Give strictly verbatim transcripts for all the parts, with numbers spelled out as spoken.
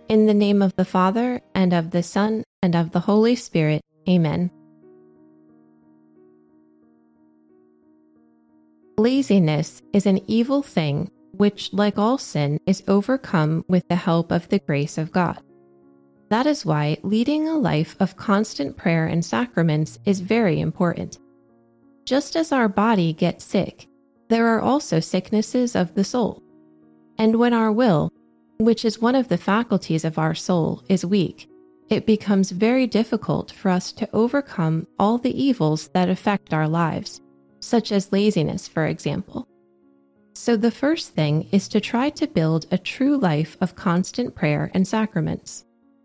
In the name of the Father, and of the Son, and of the Holy Spirit. Amen. Laziness is an evil thing which, like all sin, is overcome with the help of the grace of God. That is why leading a life of constant prayer and sacraments is very important. Just as our body gets sick, there are also sicknesses of the soul. And when our will, which is one of the faculties of our soul, is weak, it becomes very difficult for us to overcome all the evils that affect our lives, such as laziness, for example. So the first thing is to try to build a true life of constant prayer and sacraments.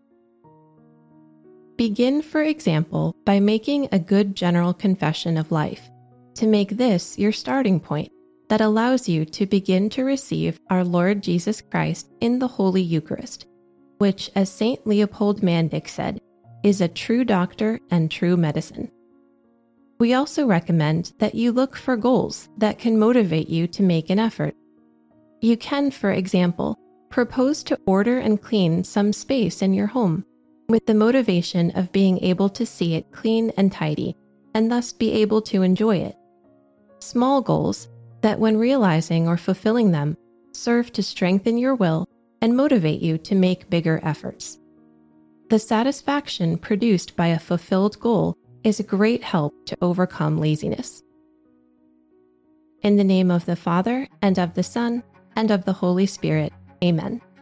Begin, for example, by making a good general confession of life, to make this your starting point that allows you to begin to receive our Lord Jesus Christ in the Holy Eucharist, which, as Saint Leopold Mandic said, is a true doctor and true medicine. We also recommend that you look for goals that can motivate you to make an effort. You can, for example, propose to order and clean some space in your home, with the motivation of being able to see it clean and tidy, and thus be able to enjoy it. Small goals that, when realizing or fulfilling them, serve to strengthen your will and motivate you to make bigger efforts. The satisfaction produced by a fulfilled goal is a great help to overcome laziness. In the name of the Father, and of the Son, and of the Holy Spirit. Amen.